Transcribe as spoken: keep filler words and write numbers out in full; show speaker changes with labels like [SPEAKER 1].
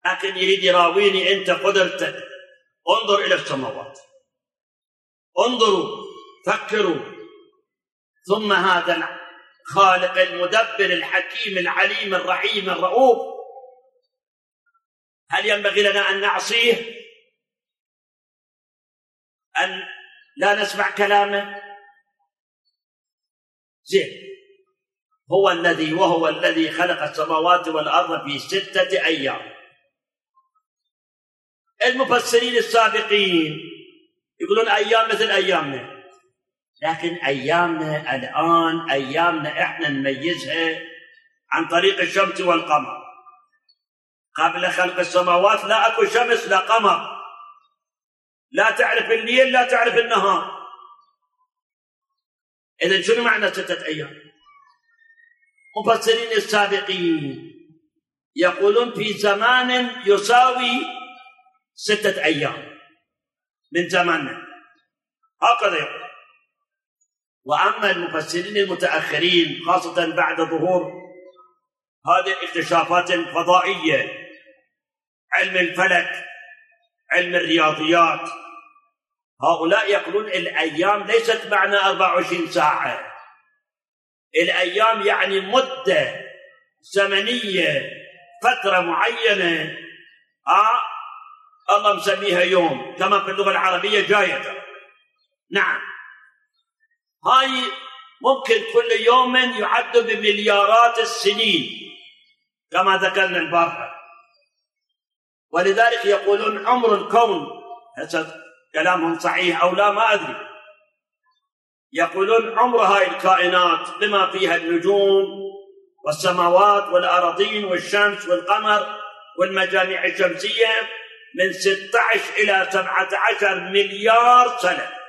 [SPEAKER 1] لكن يريد يراويني أنت قدرتك. انظر إلى السماوات، انظروا، فكروا. ثم هذا خالق المدبر الحكيم العليم الرحيم الرؤوف، هل ينبغي لنا أن نعصيه؟ أن لا نسمع كلامه؟ زين. هو الذي وهو الذي خلق السماوات والأرض في ستة أيام. المفسرين السابقين يقولون أيام مثل أيامنا، لكن أيامنا الآن أيامنا إحنا نميزها عن طريق الشمس والقمر. قبل خلق السماوات لا أكو شمس لا قمر، لا تعرف الليل لا تعرف النهار. إذن شنو معنى ستة أيام؟ مفسرين السابقين يقولون في زمان يساوي ستة أيام من زماننا، هكذا يقول. وأما المفسرين المتأخرين خاصة بعد ظهور هذه الاكتشافات الفضائية، علم الفلك، علم الرياضيات، هؤلاء يقولون الأيام ليست معنى أربع وعشرين ساعة. الأيام يعني مدة زمنية، فترة معينة. آه الله مسميها يوم كما في اللغة العربية جاية. نعم، هاي ممكن كل يوم يعد بمليارات السنين كما ذكرنا البارحة. ولذلك يقولون عمر الكون، هذا كلامهم صحيح أو لا ما أدري، يقولون عمر هاي الكائنات بما فيها النجوم والسماوات والأراضين والشمس والقمر والمجاميع الشمسية من ستة عشر إلى سبعة عشر مليار سنة.